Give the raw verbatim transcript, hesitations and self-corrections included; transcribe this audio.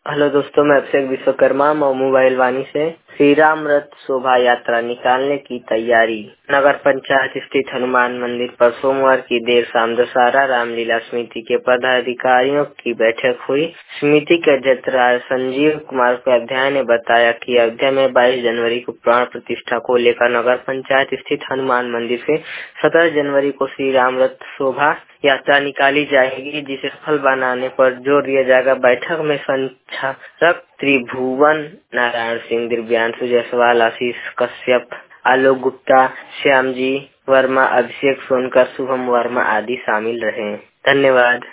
Hello दोस्तों, मैं अभिषेक Vishwakarma mobile वाणी से श्री राम रथ शोभा यात्रा निकालने की तैयारी। नगर पंचायत स्थित हनुमान मंदिर पर सोमवार की देर शाम दशहरा रामलीला समिति के पदाधिकारियों की बैठक हुई। समिति के अध्यक्ष संजीव कुमार उपाध्याय ने बताया कि अयोध्या में बाईस जनवरी को प्राण प्रतिष्ठा को लेकर नगर पंचायत स्थित हनुमान मंदिर से सत्रह जनवरी को श्री राम रथ शोभा यात्रा निकाली जाएगी, जिसे सफल बनाने पर जोर दिया जाएगा। बैठक में संचालक त्रिभुवन नारायण सिंह, दिव्यांशु जायसवाल, आशीष कश्यप, आलोक गुप्ता, श्यामजी वर्मा, अभिषेक सोनकर, शुभम वर्मा आदि शामिल रहे। धन्यवाद।